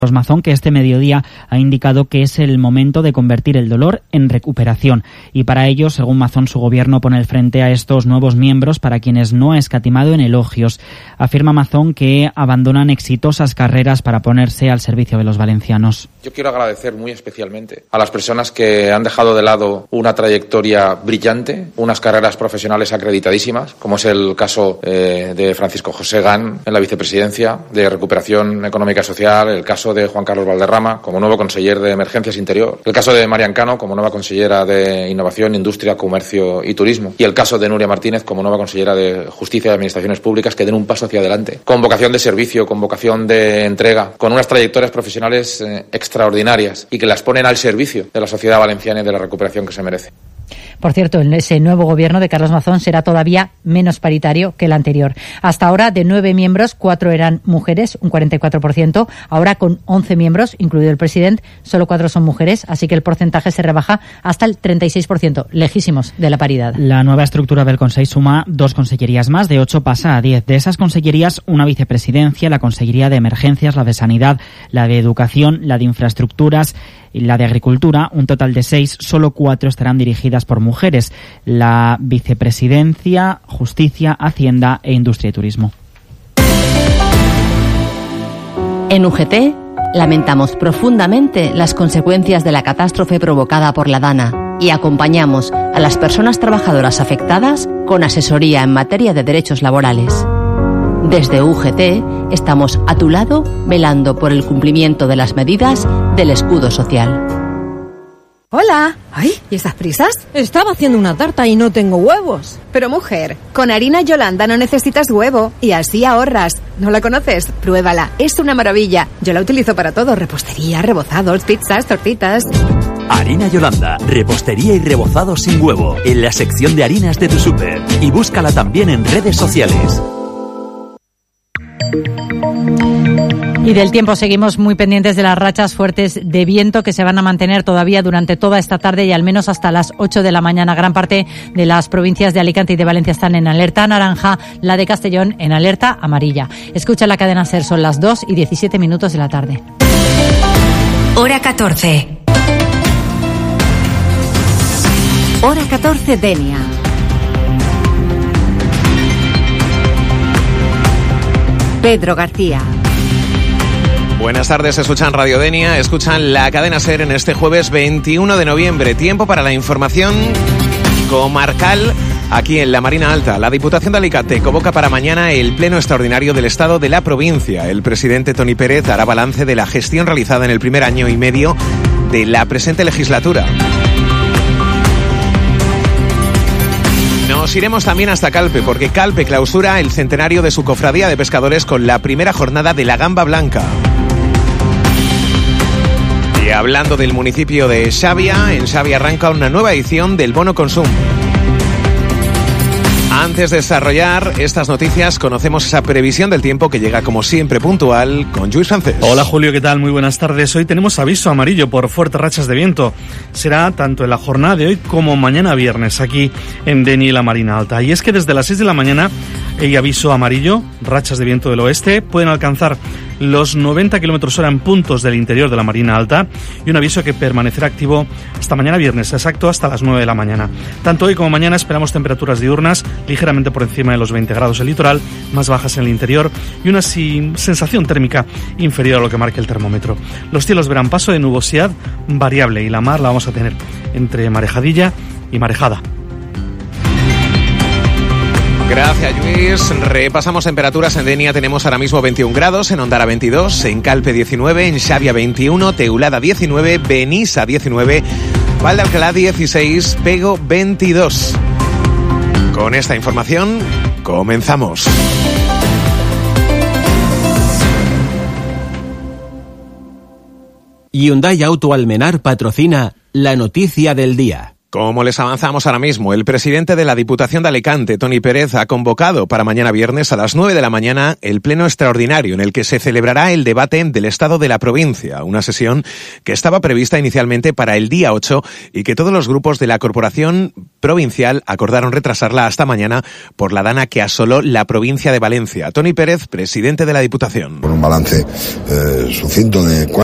Mazón, que este mediodía ha indicado que es el momento de convertir el dolor en recuperación. Y para ello, según Mazón, su gobierno pone el frente a estos nuevos miembros para quienes no ha escatimado en elogios. Afirma Mazón que abandonan exitosas carreras para ponerse al servicio de los valencianos. Yo quiero agradecer muy especialmente a las personas que han dejado de lado una trayectoria brillante, unas carreras profesionales acreditadísimas, como es el caso de Francisco José Gán en la vicepresidencia de Recuperación Económica y Social, el caso de Juan Carlos Valderrama como nuevo conseller de Emergencias Interior, el caso de Marian Cano como nueva consellera de Innovación, Industria, Comercio y Turismo, y el caso de Nuria Martínez como nueva consellera de Justicia y Administraciones Públicas, que den un paso hacia adelante, con vocación de servicio, con vocación de entrega, con unas trayectorias profesionales extraordinarias y que las ponen al servicio de la sociedad valenciana y de la recuperación que se merece. Por cierto, ese nuevo gobierno de Carlos Mazón será todavía menos paritario que el anterior. Hasta ahora, de 9 miembros, 4 eran mujeres, un 44%. Ahora, con 11 miembros, incluido el presidente, solo 4 son mujeres, así que el porcentaje se rebaja hasta el 36%, lejísimos de la paridad. La nueva estructura del Consell suma 2 consellerías más, de 8 pasa a 10. De esas consellerías, una vicepresidencia, la Consellería de Emergencias, la de Sanidad, la de Educación, la de Infraestructuras y la de Agricultura, un total de 6, solo 4 estarán dirigidas por mujeres: la Vicepresidencia, Justicia, Hacienda e Industria y Turismo. En UGT lamentamos profundamente las consecuencias de la catástrofe provocada por la Dana y acompañamos a las personas trabajadoras afectadas con asesoría en materia de derechos laborales. Desde UGT estamos a tu lado velando por el cumplimiento de las medidas del escudo social. Hola. Ay, ¿y estas prisas? Estaba haciendo una tarta y no tengo huevos. Pero mujer, con harina Yolanda no necesitas huevo y así ahorras. ¿No la conoces? Pruébala, es una maravilla. Yo la utilizo para todo: repostería, rebozados, pizzas, tortitas. Harina Yolanda, repostería y rebozados sin huevo, en la sección de harinas de tu súper. Y búscala también en redes sociales. Y del tiempo, seguimos muy pendientes de las rachas fuertes de viento que se van a mantener todavía durante toda esta tarde y al menos hasta las 8 de la mañana. Gran parte de las provincias de Alicante y de Valencia están en alerta naranja, la de Castellón en alerta amarilla. Escucha la cadena SER, son las 2:17 de la tarde. Hora 14. Hora 14, Denia. Pedro García. Buenas tardes, escuchan Radio Denia, escuchan la cadena SER en este jueves 21 de noviembre. Tiempo para la información comarcal aquí en la Marina Alta. La Diputación de Alicante convoca para mañana el pleno extraordinario del Estado de la provincia. El presidente Toni Pérez hará balance de la gestión realizada en el primer año y medio de la presente legislatura. Nos iremos también hasta Calpe, porque Calpe clausura el centenario de su cofradía de pescadores con la primera jornada de la gamba blanca. Y hablando del municipio de Xavia, en Xavia arranca una nueva edición del Bono Consum. Antes de desarrollar estas noticias, conocemos esa previsión del tiempo que llega como siempre puntual con Lluís Francés. Hola Julio, ¿qué tal? Muy buenas tardes. Hoy tenemos aviso amarillo por fuertes rachas de viento. Será tanto en la jornada de hoy como mañana viernes aquí en Denia y la Marina Alta. Y es que desde las 6 de la mañana hay aviso amarillo, rachas de viento del oeste, pueden alcanzar los 90 km/h en puntos del interior de la Marina Alta y un aviso que permanecerá activo hasta mañana viernes, exacto hasta las 9 de la mañana. Tanto hoy como mañana esperamos temperaturas diurnas ligeramente por encima de los 20 grados en el litoral, más bajas en el interior y una sensación térmica inferior a lo que marca el termómetro. Los cielos verán paso de nubosidad variable y la mar la vamos a tener entre marejadilla y marejada. Gracias, Luis. Repasamos temperaturas. En Denia tenemos ahora mismo 21 grados, en Ondara 22, en Calpe 19, en Xavia 21, Teulada 19, Benissa 19, Val de Alcalá 16, Pego 22. Con esta información comenzamos. Hyundai Auto Almenar patrocina la noticia del día. Como les avanzamos ahora mismo, el presidente de la Diputación de Alicante, Toni Pérez, ha convocado para mañana viernes a las 9 de la mañana el pleno extraordinario en el que se celebrará el debate del estado de la provincia, una sesión que estaba prevista inicialmente para el día 8 y que todos los grupos de la corporación provincial acordaron retrasarla hasta mañana por la dana que asoló la provincia de Valencia. Toni Pérez, presidente de la Diputación. Con un balance sucinto de